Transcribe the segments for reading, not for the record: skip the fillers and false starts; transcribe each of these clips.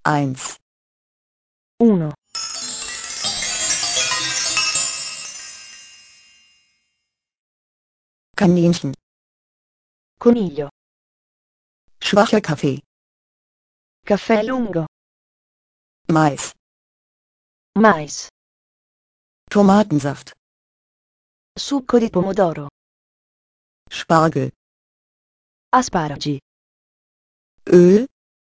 1, 1, Kaninchen, coniglio, schwacher Kaffee, caffè lungo, Mais, mais, Tomatensaft, succo di pomodoro, Spargel, asparagi, Öl,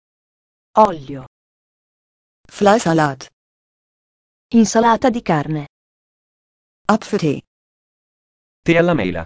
olio, Fleischsalat, insalata di carne, Apfeltee, Tè alla mela.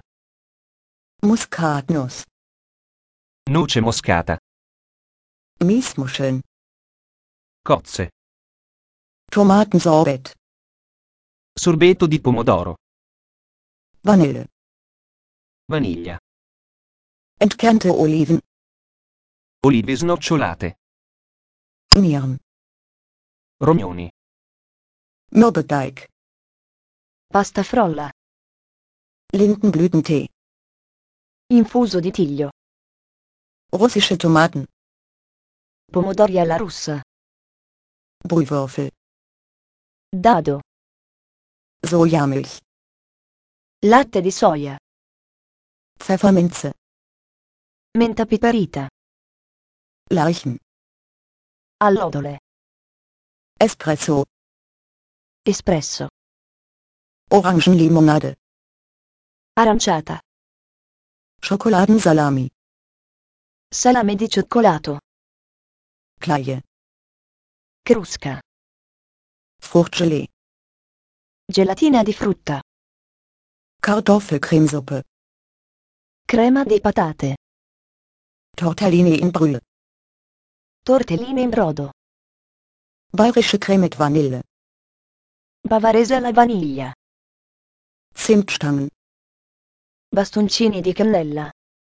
Muskatnuss, Noce moscata. Miesmuscheln, Cozze. Tomatensorbet, Sorbetto di pomodoro. Vanille, Vaniglia. entkernte Oliven, Olive snocciolate. Nieren, Rognoni. Mürbeteig, pasta frolla, Lindenblütentee, infuso di tiglio, russische Tomaten, pomodori alla russa, Brühwürfel, dado, Sojamilch, latte di soia, Pfefferminze, menta piperita, Lärchen, allodole, Espresso, espresso, Orangenlimonade, aranciata, Schokoladensalami, salame di cioccolato, Kleie, crusca, Fruchtgelee, gelatina di frutta, Kartoffelcremesuppe, crema di patate, Tortellini in Brühe, tortelline in brodo, bayerische Creme mit Vanille, bavarese alla vaniglia, Zimtstangen, bastoncini di cannella,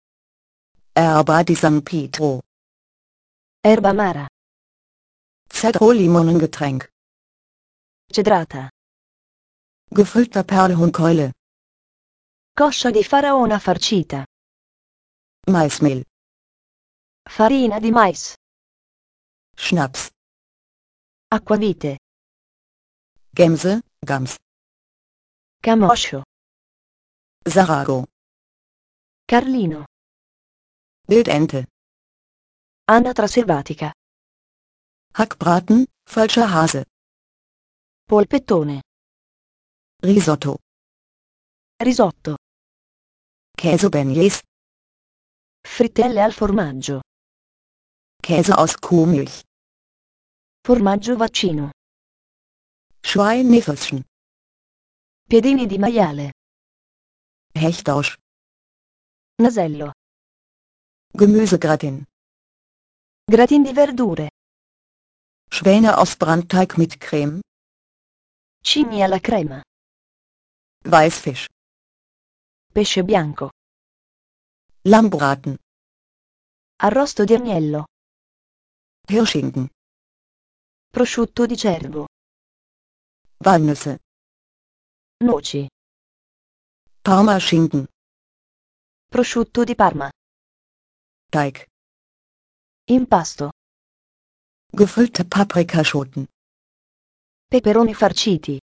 Erba di San Pietro, erba amara, Zedro-Limonengetränk, cedrata, gefüllter Perlhuhnkeule, coscia di faraona farcita, Maismehl, farina di mais, Schnaps, acquavite, Gemse, Gams, camoscio, Sarago, carlino, Wildente, anatra selvatica, Hackbraten, falscher Hase, polpettone, Risotto, risotto, Käsebeignets, frittelle al formaggio, Käse aus Kuhmilch, formaggio vaccino, Schweinefüßchen, piedini di maiale, Hechtaus, nasello, Gemüsegratin, gratin di verdure, Schwäne aus Brandteig mit Creme, cigni alla crema, Weißfisch, pesce bianco, Lammbraten, arrosto di agnello, Hirschschinken, prosciutto di cervo, Walnüsse, noci, Parmaschinken, prosciutto di Parma, Teig, impasto, gefüllte Paprikaschoten, peperoni farciti,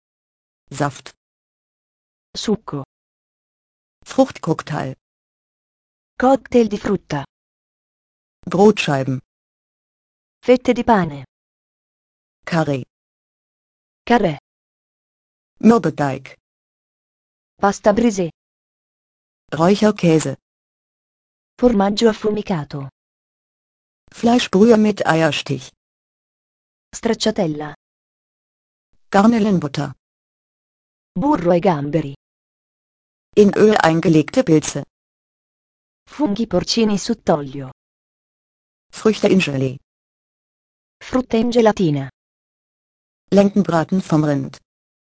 Saft, succo, Fruchtcocktail, cocktail di frutta, Brotscheiben, fette di pane, Carré, carré, Mürbeteig, pasta brisée, Räucherkäse, formaggio affumicato, Fleischbrühe mit Eierstich, stracciatella, Garnelenbutter, burro e gamberi, in Öl eingelegte Pilze, funghi porcini sott'olio, Früchte in Gelee, frutta in gelatina, Lenkenbraten vom Rind,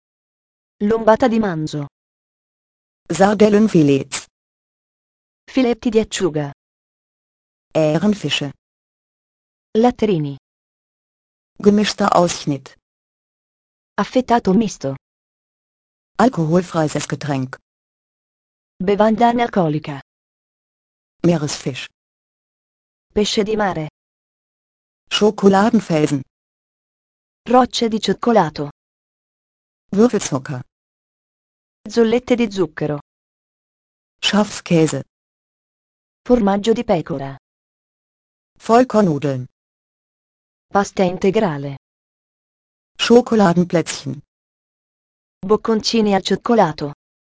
lombata di manzo, Sardellenfilets, filetti di acciuga, Ährenfische, latterini, gemischter Ausschnitt, affettato misto, alkoholfreies Getränk, bevanda analcolica, Meeresfisch, pesce di mare, Schokoladenfelsen, Rocce di cioccolato. Würfelzucker, Zollette di zucchero. Schafskäse, Formaggio di pecora. Vollkornnudeln, Pasta integrale. Schokoladenplätzchen, Bocconcini al cioccolato.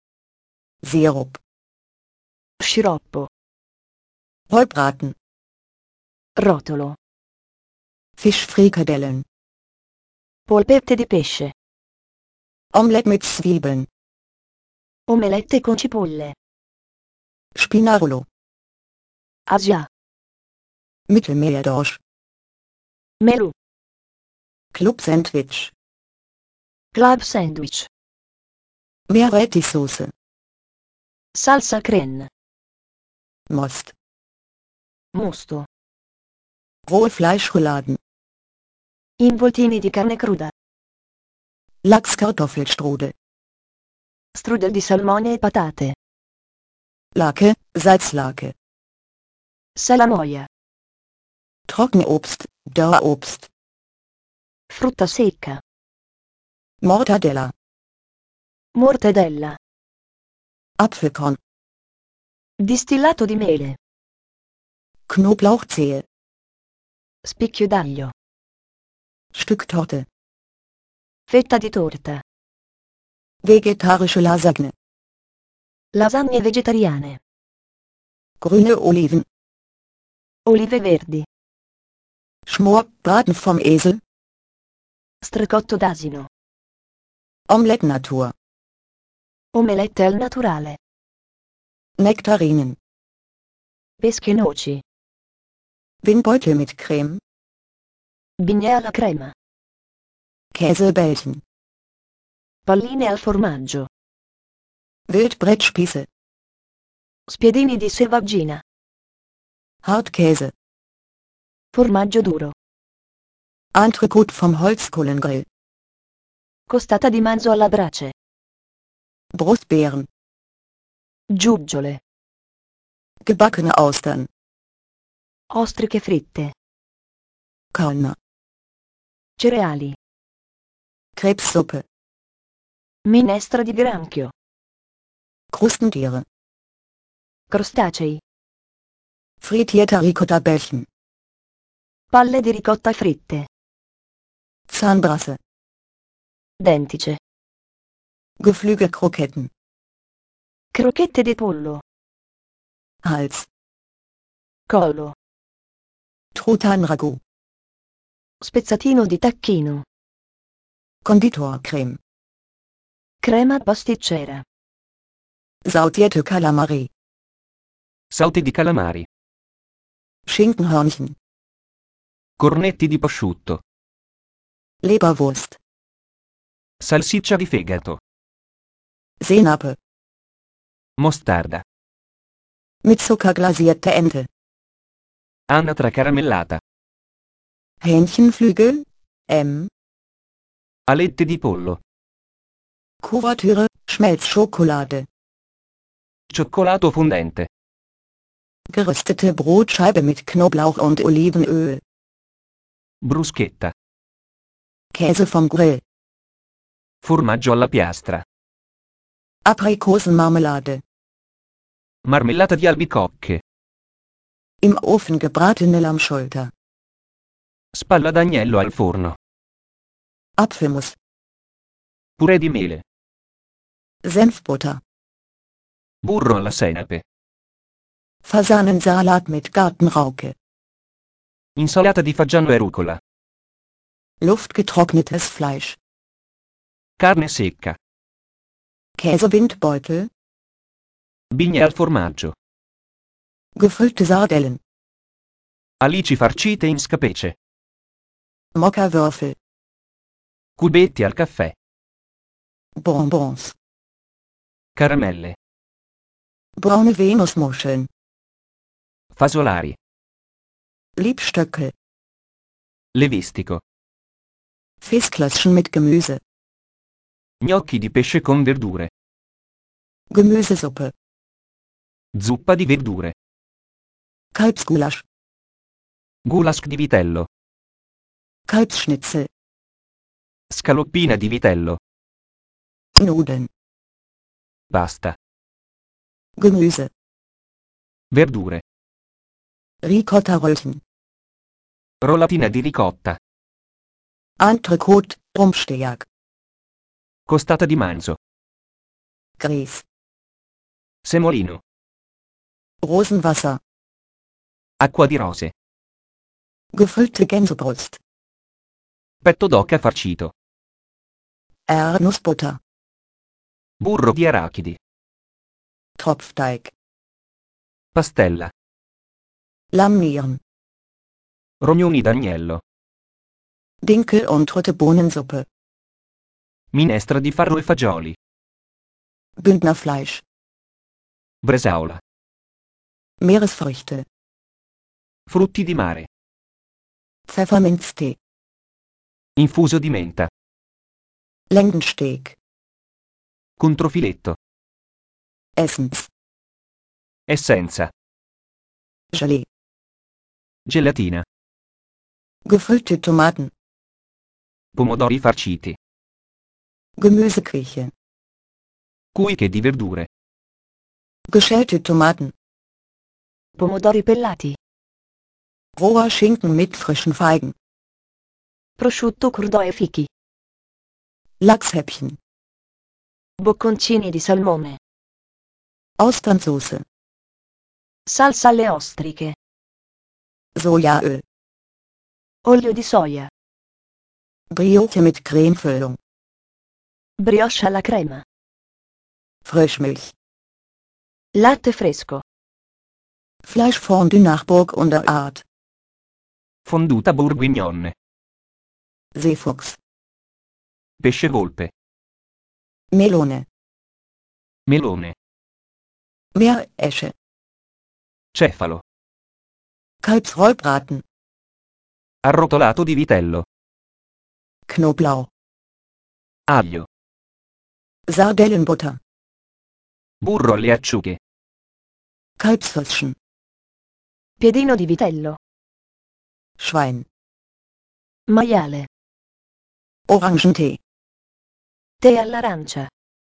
Sirup, Sciroppo. Rollbraten, Rotolo. Fischfrikadellen, Polpette di pesce. Omelette mit Zwiebeln, Omelette con cipolle. Spinarolo, Asia. Mittelmeerdorsch, Melù. Club-Sandwich, Club sandwich. Meerrettichsoße, Salsa crème. Most, Mosto. rohe Fleischrouladen, Involtini di carne cruda. Lachskartoffelstrudel, Strudel di salmone e patate. Lake, Salzlake, Salamoia. Trockenobst, Dörrobst, Frutta secca. Mortadella, Mortadella. Apfelkorn, Distillato di mele. Knoblauchzehe, Spicchio d'aglio. Stücktorte, Fetta di torta. vegetarische Lasagne, Lasagne vegetariane. grüne Oliven, Olive verdi. Schmor, Braten vom Esel, Strecotto d'asino. Omelette Natur, Omelette al naturale. Nektarinen, Pesche e noci. Windbeutel mit Creme, Bignè alla crema. Käsebällchen, Palline al formaggio. Wildbrettspieße, Spiedini di selvaggina. Hartkäse, Formaggio duro. Entrecote vom Holzkohlengrill, Costata di manzo alla brace. Brustbeeren, Giuggiole. gebackene Austern, Ostriche fritte. Körner, Cereali. Krebssuppe, Minestra di granchio. Krustentiere, Crostacei. frittierter Ricotta-Bällchen, Palle di ricotta fritte. Zahnbrasse, Dentice. Geflügelkroketten, Crocchette di pollo. Hals, Collo. Truthahn-Ragout, Spezzatino di tacchino. Konditorcreme, Crema pasticcera. sautierte Kalamari, Sauté di calamari. Schinkenhörnchen, Cornetti di prosciutto. Leberwurst, Salsiccia di fegato. Senape, Mostarda. mit Zucker glasierte Ente, Anatra caramellata. Hähnchenflügel, M, Alette di pollo. Kuvertüre, Schmelzschokolade, Cioccolato fondente. geröstete Brotscheibe mit Knoblauch und Olivenöl, Bruschetta. Käse vom Grill, Formaggio alla piastra. Aprikosenmarmelade, Marmellata di albicocche. im Ofen gebratene Lammschulter, Spalla d'agnello al forno. Apfelmus, Purè di mele. Senfbutter, Burro alla senape. Fasanensalat mit Gartenrauke, Insalata di fagiano e rucola. luftgetrocknetes Fleisch, Carne secca. Käsewindbeutel, Bignè al formaggio. gefüllte Sardellen, Alici farcite in scapece. Mokkawürfel, Cubetti al caffè. Bonbons, Caramelle. braune Venusmuscheln, Fasolari. Liebstöckel, Levistico. Fischklößchen mit Gemüse, Gnocchi di pesce con verdure. Gemüsesuppe, Zuppa di verdure. Kalbsgulasch, Gulasch di vitello. Kalbsschnitzel, Scaloppina di vitello. Nudeln, Pasta. Gemüse, Verdure. Ricotta-Röllchen, Rollatina di ricotta. Entrecote, Rumpsteak, Costata di manzo. Grieß, Semolino. Rosenwasser, Acqua di rose. gefüllte Gänsebrust, Petto d'oca farcito. Erdnussbutter, Burro di arachidi. Tropfteig, Pastella. Lammnieren, Rognoni d'agnello. Dinkel- und Rote-Bohnensuppe, Minestra di farro e fagioli. Bündnerfleisch, Bresaola. Meeresfrüchte, Frutti di mare. Pfefferminztee, Infuso di menta. Lendensteak, Controfiletto. Essens, Essenza. Gelee, Gelatina. gefüllte Tomaten, Pomodori farciti. Gemüsequiche, Cuiche di verdure. geschälte Tomaten, Pomodori pellati. roher Schinken mit frischen Feigen, Prosciutto crudo e fichi. Lachshäppchen, Bocconcini di salmone. Austernsoße, Salsa alle ostriche. Sojaöl, Olio di soia. Brioche mit Cremefüllung, Brioche alla crema. Frischmilch, Latte fresco. Fleischfondue nach Burgunder Art, Fonduta bourguignonne. Seefuchs, Pesce volpe. Melone, Melone. Meeresche, Cefalo. Kalbsrollbraten, Arrotolato di vitello. Knoblauch, Aglio. Sardellenbutter, Burro alle acciughe. Kalbswürstchen, Piedino di vitello. Schwein, Maiale. Orangentee, Tè all'arancia.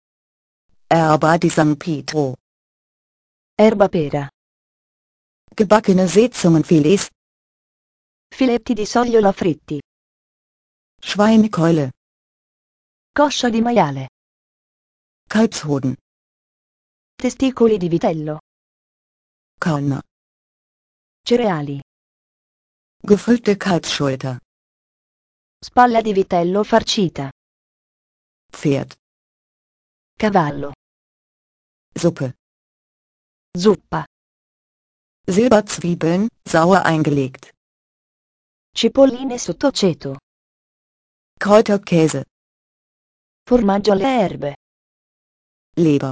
Erba di San Pietro, Erba pera. gebackene Seezungenfilets, Filetti di sogliola fritti. Schweinekeule, Coscia di maiale. Kalbshoden, Testicoli di vitello. Körner, Cereali. gefüllte Kalbsschulter, Spalla di vitello farcita. Pferd, Cavallo. Suppe, Zuppa. Silberzwiebeln, sauer eingelegt, Cipolline sotto aceto. Kräuterkäse, Formaggio alle erbe. Leber,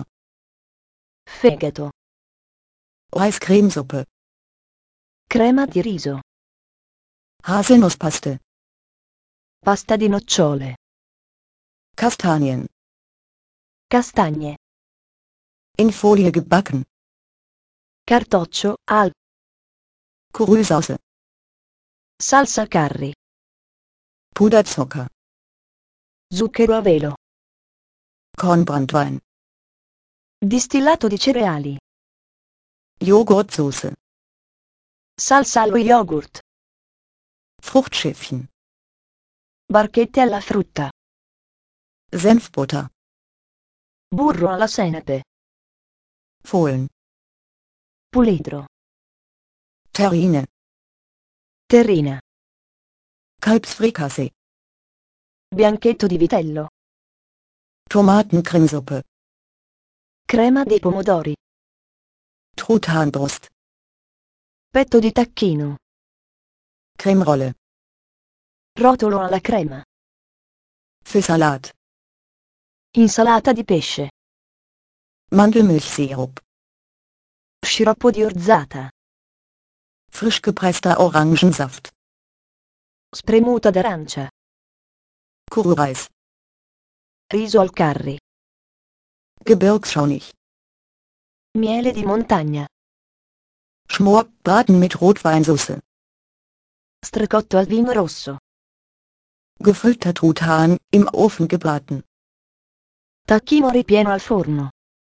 Fegato. Reiscremesuppe, Crema di riso. Haselnusspaste, Pasta di nocciole. Kastanien, Castagne. in Folie gebacken, Cartoccio, al. Currysauce, Salsa curry. Puderzucker, Zucchero a velo. Kornbranntwein, Distillato di cereali. Joghurtsoße, Salsa allo yogurt. Fruchtschiffchen, Barchette alla frutta. Senfbutter, Burro alla senape. Fohlen, Puledro. Terrine, Terrina. Kalbsfrikassee, Bianchetto di vitello. Tomatencremesuppe, Crema di pomodori. Truthahnbrust, Petto di tacchino. Cremerolle, Rotolo alla crema. für Salat, Insalata di pesce. Mandelmilchsirup, Sciroppo di orzata. frisch gepresster Orangensaft, Spremuta d'arancia. Kurureis, Riso al curry. Gebirgsschaunig, Miele di montagna. Schmorbraten mit Rotweinsauce, Strecotto al vino rosso. Gefüllter Truthahn, im Ofen gebraten. Tacchino ripieno al forno.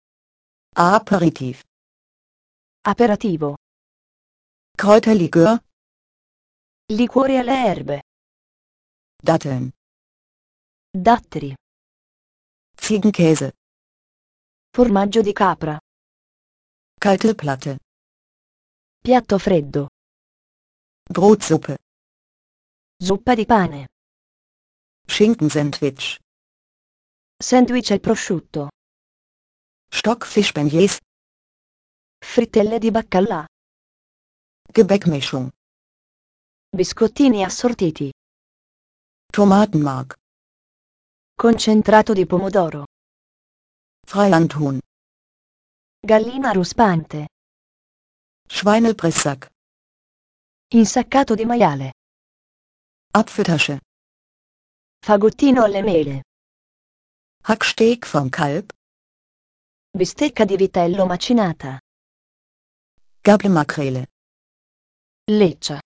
Aperitif. Aperitivo. Kräuterlikör, Liquore alle erbe. Datteln. Datteri. Ziegenkäse. Formaggio di capra. Kalte Platte. Piatto freddo. Brotsuppe. Zuppa di pane. Schinkensandwich. Sandwich al prosciutto. Stockfischbeignets. Frittelle di baccalà. Gebäckmischung. Biscottini assortiti. Tomatenmark. Concentrato di pomodoro. Freilandhuhn. Gallina ruspante. Schweinepressack. Insaccato di maiale. Apfeltasche. Fagottino alle mele. Hacksteak vom Kalb. Bistecca di vitello macinata. Gabelmakrele. Leccia.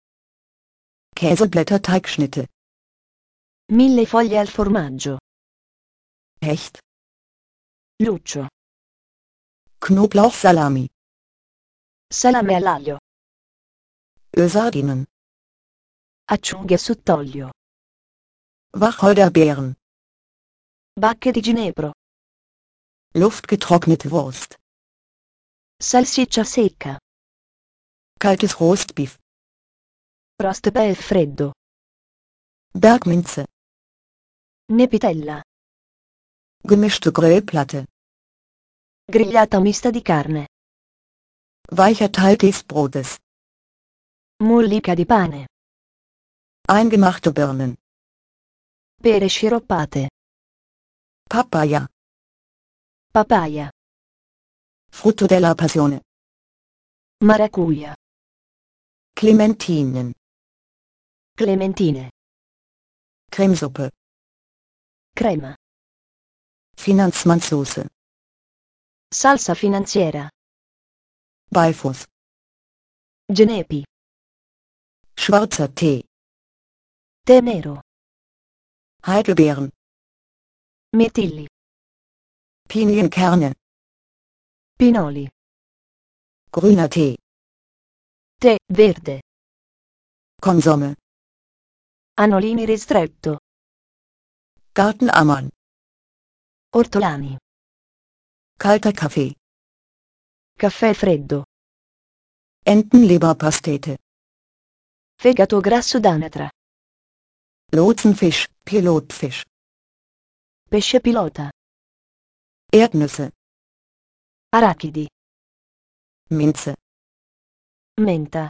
Käseblätterteigschnitte. 1000 foglie al formaggio. Hecht. Luccio. Knoblauchsalami. Salame all'aglio. Ölsardinen. Acciughe sott'olio. Wacholderbeeren. Bacche di ginepro. Luftgetrocknete Wurst. Salsiccia secca. Kaltes Rostbeef. Roast beef freddo. Bergminze. Nepitella. Gemischte Grillplatte. Grigliata mista di carne. Weicher Teil des Brotes. Mollica di pane. Eingemachte Birnen. Pere sciroppate. Papaya. Papaya. Frutto della Passione. Maracuja. Clementinen. Clementine. Cremesuppe. Crema. Finanzmannssoße. Salsa finanziera. Beifuß. Genepi. Schwarzer Tee. Tè nero. Heidelbeeren. Metilli. Pinienkerne. Pinoli. Grüner Tee. Tè verde. Konsome. Anolini ristretto. Gartenammerl. Ortolani. Kalter Kaffee. Caffè freddo. Entenleberpastete. Fegato grasso d'anatra. Lotsenfisch, Pilotfisch. Pesce pilota. Erdnüsse. Arachidi. Minze. Menta.